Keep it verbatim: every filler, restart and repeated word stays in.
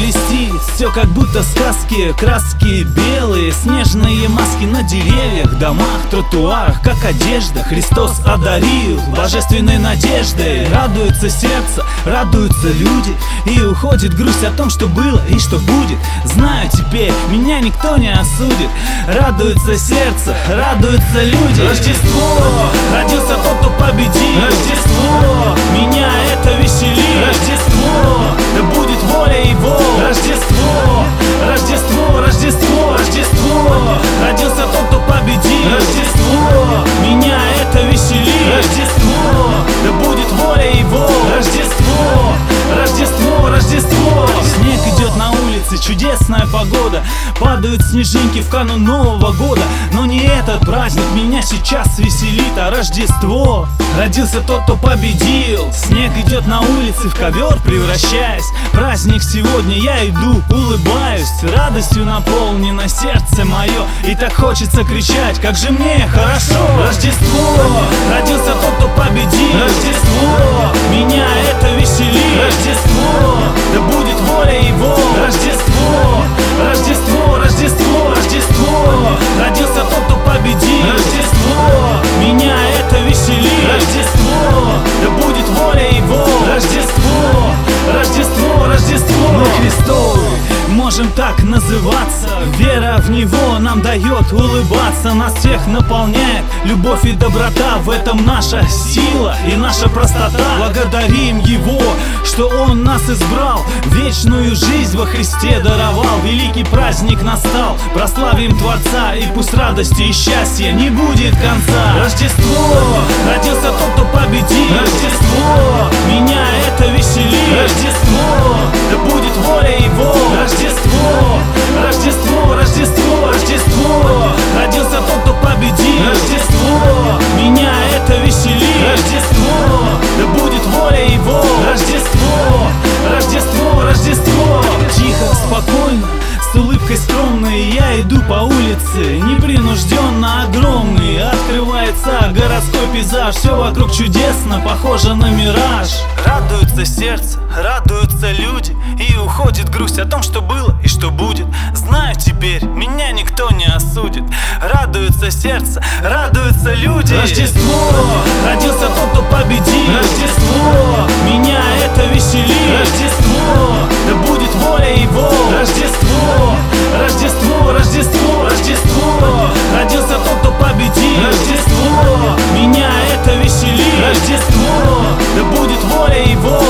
блестит, все как будто сказки. Краски белые, снежные маски на деревьях, домах, тротуарах, как одежда. Христос одарил божественной надеждой. Радуется сердце, радуются люди, и уходит грусть о том, что было и что будет. Знаю теперь, меня никто не осудит. Радуется сердце, радуются люди. Рождество, родился тот, кто победил. Рождество, меня это веселит. Рождество, да будет воля его. Рождество, Рождество, Рождество, Рождество, родился тот, кто победил. Рождество, меня это веселит. Рождество, да будет воля его. Рождество, Рождество, Рождество. Снег идет на улице, чудесная погода. Падают снежинки в канун Нового года. Но не этот праздник меня сейчас веселит, а Рождество. Родился тот, кто победил. Снег идет на улице, в ковер превращаясь. Праздник сегодня, я иду, улыбаюсь. Радостью наполнено сердце мое, и так хочется кричать, как же мне хорошо. Рождество, родился тот, кто победил. Рождество, меня это веселит. Рождество, да будет воля его. Рождество, Рождество, Рождество, Рождество, родился тот, кто победил. Рождество, меня это веселит. Рождество, да будет воля его. Рождество, Рождество, Рождество. Мы Христовы, можем так называться. Вера в Него нам дает улыбаться. Нас всех наполняет любовь и доброта. В этом наша сила и наша простота. Благодарим Его, что Он нас избрал, вечную жизнь во Христе даровал. Великий праздник настал, прославим Творца, и пусть радости и счастья не будет конца. Рождество, родился тот, кто победил. Рождество, меня это веселит. Рождество, да будет воля его. Рождество, Рождество, Рождество, Рождество, родился тот, кто победил. Рождество, меня это веселит. Рождество, да будет воля его. Рождество, Рождество, Рождество. Тихо, спокойно, с улыбкой скромной я иду по улице, непринужденно огромный. Открывается городской пейзаж, все вокруг чудесно, похоже на мираж. Радуется сердце, радуются люди, и уходит грусть о том, что было и что будет. Знаю теперь, меня никто не осудит. Радуется сердце, радуются люди. Рождество, родился тот, кто победил. Рождество, меня это веселит. Рождество, да будет воля его. Рождество, Рождество, Рождество, Рождество, родился тот, кто победил. Рождество, меня это веселит. Рождество, да будет воля его.